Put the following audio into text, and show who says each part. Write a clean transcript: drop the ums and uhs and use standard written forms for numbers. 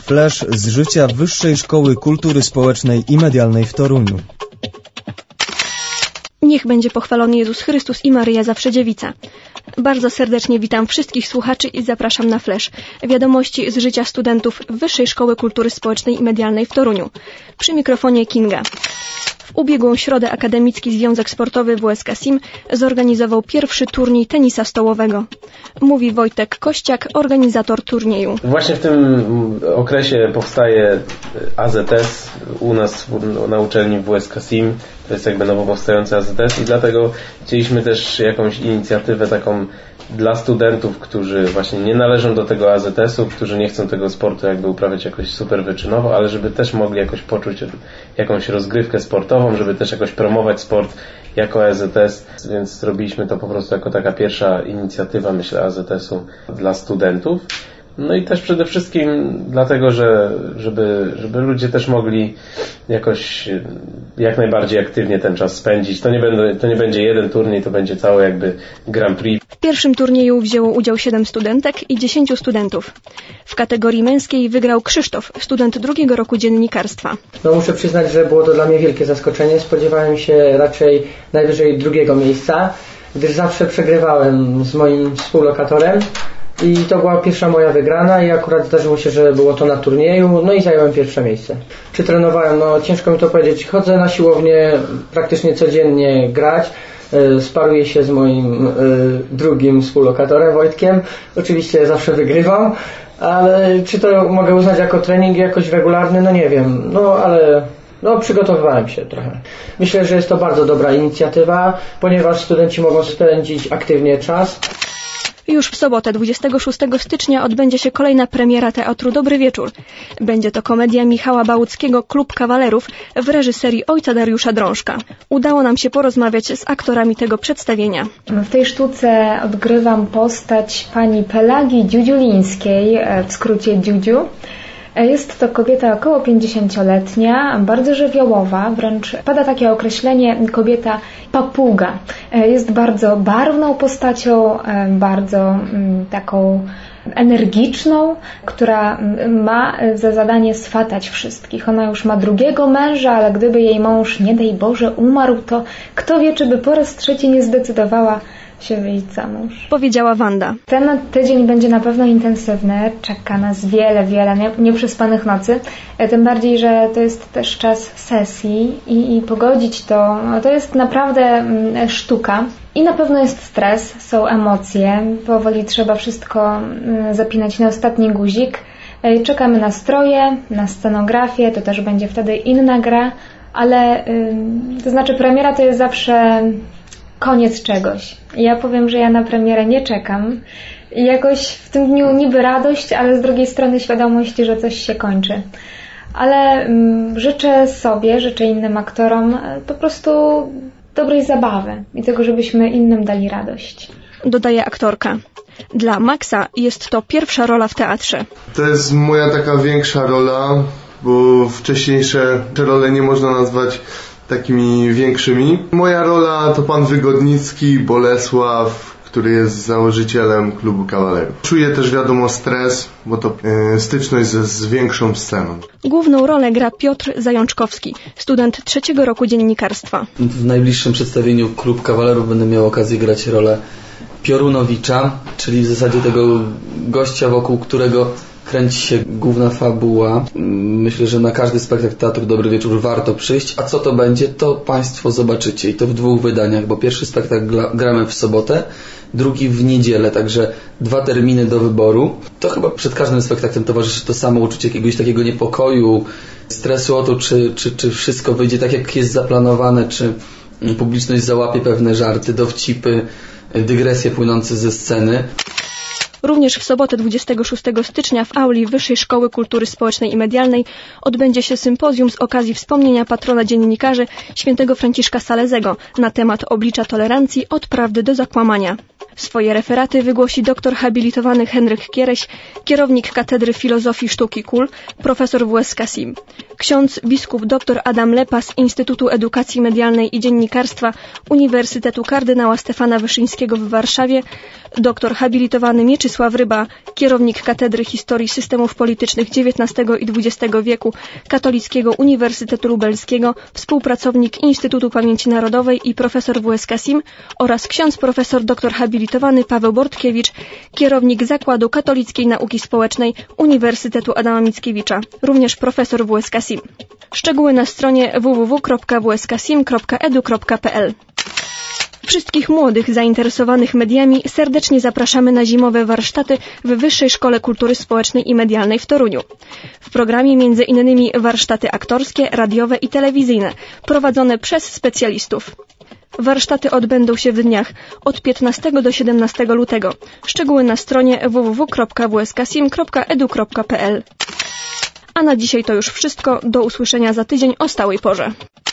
Speaker 1: Flash z życia Wyższej Szkoły Kultury Społecznej i Medialnej w Toruniu.
Speaker 2: Niech będzie pochwalony Jezus Chrystus i Maryja Zawsze Dziewica. Bardzo serdecznie witam wszystkich słuchaczy i zapraszam na Flash. Wiadomości z życia studentów Wyższej Szkoły Kultury Społecznej i Medialnej w Toruniu. Przy mikrofonie Kinga. W ubiegłą środę Akademicki Związek Sportowy WSK SIM zorganizował pierwszy turniej tenisa stołowego. Mówi Wojtek Kościak, organizator turnieju.
Speaker 3: Właśnie w tym okresie powstaje AZS u nas na uczelni WSK SIM. To jest jakby nowo powstający AZS i dlatego chcieliśmy też jakąś inicjatywę taką dla studentów, którzy właśnie nie należą do tego AZS-u, którzy nie chcą tego sportu jakby uprawiać jakoś super wyczynowo, ale żeby też mogli jakoś poczuć jakąś rozgrywkę sportową, żeby też jakoś promować sport jako AZS, więc zrobiliśmy to po prostu jako taka pierwsza inicjatywa, myślę, AZS-u dla studentów. No i też przede wszystkim dlatego, żeby ludzie też mogli jakoś jak najbardziej aktywnie ten czas spędzić. To nie będzie jeden turniej, to będzie cały jakby Grand Prix.
Speaker 2: W pierwszym turnieju wzięło udział 7 studentek i 10 studentów. W kategorii męskiej wygrał Krzysztof, student drugiego roku dziennikarstwa.
Speaker 4: No muszę przyznać, że było to dla mnie wielkie zaskoczenie. Spodziewałem się raczej najwyżej drugiego miejsca, gdyż zawsze przegrywałem z moim współlokatorem. I to była pierwsza moja wygrana i akurat zdarzyło się, że było to na turnieju, no i zająłem pierwsze miejsce. Czy trenowałem? No ciężko mi to powiedzieć. Chodzę na siłownię praktycznie codziennie grać, sparuję się z moim drugim współlokatorem Wojtkiem. Oczywiście zawsze wygrywam, ale czy to mogę uznać jako trening jakoś regularny? No nie wiem, ale przygotowywałem się trochę. Myślę, że jest to bardzo dobra inicjatywa, ponieważ studenci mogą spędzić aktywnie czas.
Speaker 2: Już w sobotę 26 stycznia odbędzie się kolejna premiera teatru Dobry Wieczór. Będzie to komedia Michała Bałuckiego Klub Kawalerów w reżyserii ojca Dariusza Drążka. Udało nam się porozmawiać z aktorami tego przedstawienia.
Speaker 5: W tej sztuce odgrywam postać pani Pelagii Dziudziulińskiej, w skrócie Dziudziu. Jest to kobieta około 50-letnia, bardzo żywiołowa, wręcz pada takie określenie kobieta papuga. Jest bardzo barwną postacią, bardzo taką energiczną, która ma za zadanie swatać wszystkich. Ona już ma drugiego męża, ale gdyby jej mąż, nie daj Boże, umarł, to kto wie, czy by po raz trzeci nie zdecydowała się wyjść za mąż.
Speaker 2: Powiedziała Wanda.
Speaker 5: Ten tydzień będzie na pewno intensywny. Czeka nas wiele nieprzespanych nocy. Tym bardziej, że to jest też czas sesji i pogodzić to jest naprawdę sztuka. I na pewno jest stres, są emocje. Powoli trzeba wszystko zapinać na ostatni guzik. Czekamy na stroje, na scenografię. To też będzie wtedy inna gra. Ale to znaczy premiera to jest zawsze koniec czegoś. Ja powiem, że ja na premierę nie czekam. I jakoś w tym dniu niby radość, ale z drugiej strony świadomość, że coś się kończy. Ale życzę sobie, życzę innym aktorom po prostu dobrej zabawy i tego, żebyśmy innym dali radość.
Speaker 2: Dodaje aktorka. Dla Maxa jest to pierwsza rola w teatrze.
Speaker 6: To jest moja taka większa rola, bo wcześniejsze role nie można nazwać takimi większymi. Moja rola to pan Wygodnicki, Bolesław, który jest założycielem Klubu Kawalerów. Czuję też stres, bo to styczność z większą sceną.
Speaker 2: Główną rolę gra Piotr Zajączkowski, student trzeciego roku dziennikarstwa.
Speaker 7: W najbliższym przedstawieniu Klub Kawalerów będę miał okazję grać rolę Piorunowicza, czyli w zasadzie tego gościa, wokół którego kręci się główna fabuła. Myślę, że na każdy spektakl Teatru Dobry Wieczór warto przyjść. A co to będzie, to Państwo zobaczycie. I to w 2 wydaniach, bo pierwszy spektakl gramy w sobotę, drugi w niedzielę, także 2 terminy do wyboru. To chyba przed każdym spektaklem towarzyszy to samo uczucie jakiegoś takiego niepokoju, stresu o to, czy wszystko wyjdzie tak, jak jest zaplanowane, czy publiczność załapie pewne żarty, dowcipy, dygresje płynące ze sceny.
Speaker 2: Również w sobotę 26 stycznia w auli Wyższej Szkoły Kultury Społecznej i Medialnej odbędzie się sympozjum z okazji wspomnienia patrona dziennikarzy świętego Franciszka Salezego na temat oblicza tolerancji od prawdy do zakłamania. Swoje referaty wygłosi doktor habilitowany Henryk Kiereś, kierownik Katedry Filozofii Sztuki KUL, profesor WSK SIM. ksiądz biskup dr Adam Lepa z Instytutu Edukacji Medialnej i Dziennikarstwa Uniwersytetu Kardynała Stefana Wyszyńskiego w Warszawie, doktor habilitowany Mieczysław Ryba, kierownik Katedry Historii Systemów Politycznych XIX i XX wieku Katolickiego Uniwersytetu Lubelskiego, współpracownik Instytutu Pamięci Narodowej i profesor WSK SIM oraz ksiądz profesor dr habilitowany Paweł Bortkiewicz, kierownik Zakładu Katolickiej Nauki Społecznej Uniwersytetu Adama Mickiewicza, również profesor WSK SIM. Szczegóły na stronie www.wskasim.edu.pl. Wszystkich młodych zainteresowanych mediami serdecznie zapraszamy na zimowe warsztaty w Wyższej Szkole Kultury Społecznej i Medialnej w Toruniu. W programie m.in. warsztaty aktorskie, radiowe i telewizyjne, prowadzone przez specjalistów. Warsztaty odbędą się w dniach od 15 do 17 lutego. Szczegóły na stronie www.wskasim.edu.pl. A na dzisiaj to już wszystko. Do usłyszenia za tydzień o stałej porze.